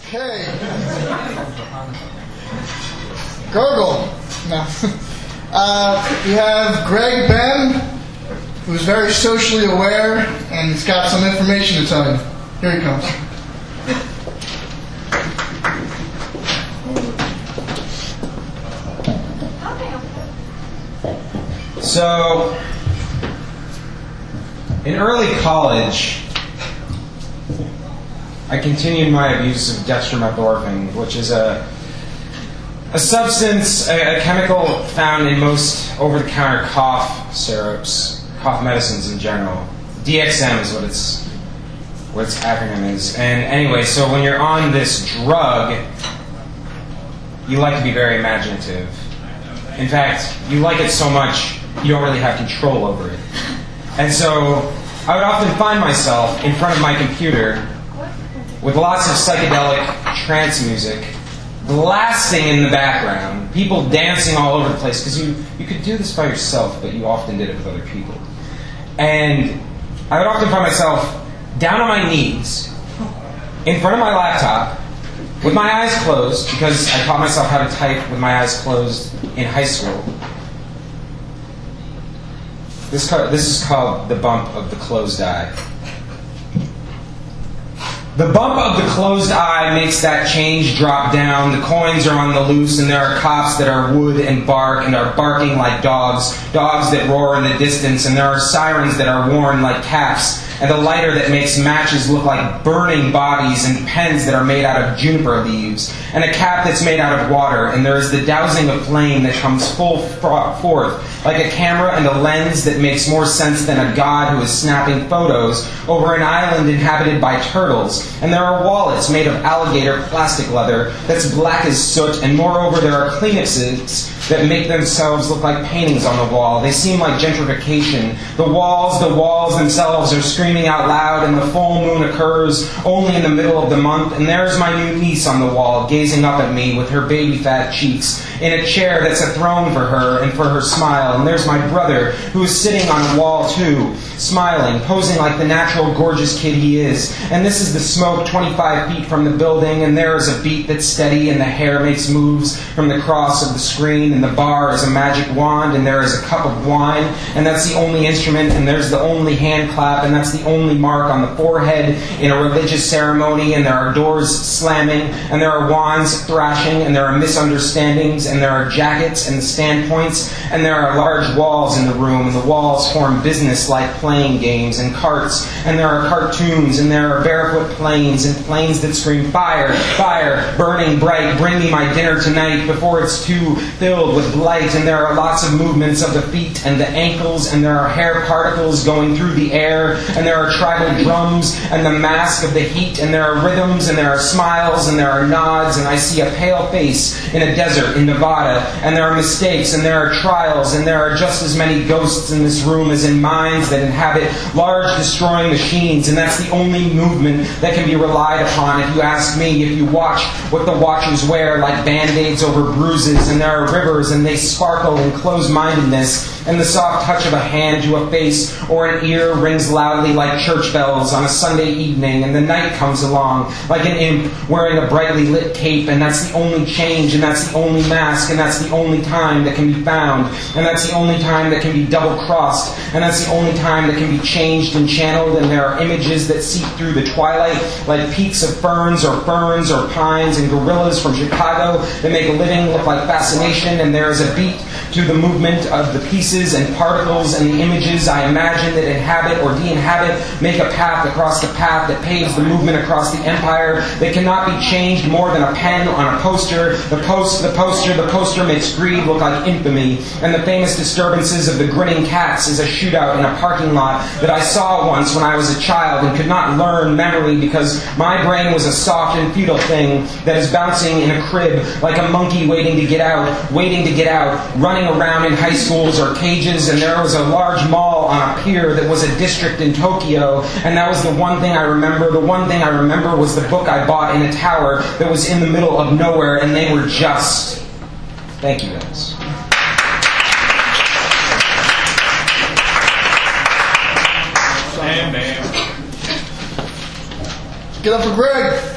Okay. Gurgle. No. We have Greg Ben, who's very socially aware, and he's got some information to tell you. Here he comes. So, in early college, I continued my abuse of dextromethorphan, which is a substance, a chemical found in most over-the-counter cough syrups, cough medicines in general. DXM is what its acronym is. And anyway, so when you're on this drug, you like to be very imaginative. In fact, you like it so much, you don't really have control over it. And so I would often find myself in front of my computer with lots of psychedelic trance music blasting in the background, people dancing all over the place, because you could do this by yourself, but you often did it with other people. And I would often find myself down on my knees in front of my laptop with my eyes closed, because I taught myself how to type with my eyes closed in high school. This is called the bump of the closed eye. The bump of the closed eye makes that change drop down. The coins are on the loose, and there are cops that are wood and bark and are barking like dogs, dogs that roar in the distance, and there are sirens that are worn like caps, and the lighter that makes matches look like burning bodies, and pens that are made out of juniper leaves, and a cap that's made out of water, and there is the dousing of flame that comes full forth, like a camera and a lens that makes more sense than a god who is snapping photos over an island inhabited by turtles, and there are wallets made of alligator plastic leather that's black as soot, and moreover there are Kleenexes that make themselves look like paintings on the wall. They seem like gentrification. The walls themselves are screaming out loud, and the full moon occurs only in the middle of the month, and there's my new niece on the wall, gazing up at me with her baby fat cheeks, in a chair that's a throne for her and for her smile, and there's my brother, who is sitting on a wall too, smiling, posing like the natural gorgeous kid he is, and this is the smoke 25 feet from the building, and there is a beat that's steady, and the hair makes moves from the cross of the screen, and the bar is a magic wand, and there is a cup of wine, and that's the only instrument, and there's the only hand clap, and that's the only mark on the forehead in a religious ceremony, and there are doors slamming, and there are wands thrashing, and there are misunderstandings, and there are jackets and standpoints, and there are large walls in the room, and the walls form business-like playing games and carts, and there are cartoons, and there are barefoot planes, and planes that scream fire, fire, burning bright, bring me my dinner tonight before it's too filled with light, and there are lots of movements of the feet and the ankles, and there are hair particles going through the air, and there are tribal drums and the mask of the heat, and there are rhythms, and there are smiles, and there are nods, and I see a pale face in a desert in Nevada, and there are mistakes, and there are trials, and there are just as many ghosts in this room as in minds that inhabit large destroying machines, and that's the only movement that can be relied upon, if you ask me, if you watch what the watchers wear like band-aids over bruises, and there are rivers, and they sparkle in closed-mindedness, and the soft touch of a hand to a face or an ear rings loudly like church bells on a Sunday evening, and the night comes along like an imp wearing a brightly lit cape, and that's the only change, and that's the only mask, and that's the only time that can be found, and that's the only time that can be double-crossed, and that's the only time that can be changed and channeled, and there are images that seep through the twilight like peaks of ferns or pines and gorillas from Chicago that make a living look like fascination, and there is a beat to the movement of the pieces and particles, and the images I imagine that inhabit or de-inhabit make a path across the path that paves the movement across the empire that cannot be changed more than a pen on a poster. The poster makes greed look like infamy, and the famous disturbances of the grinning cats is a shootout in a parking lot that I saw once when I was a child and could not learn memory because my brain was a soft and futile thing that is bouncing in a crib like a monkey waiting to get out, running around in high schools or cages, and there was a large mall on a pier that was a district in Tokyo, and that was the one thing I remember. The one thing I remember was the book I bought in a tower that was in the middle of nowhere, and they were just... Thank you, guys. Get up for Greg.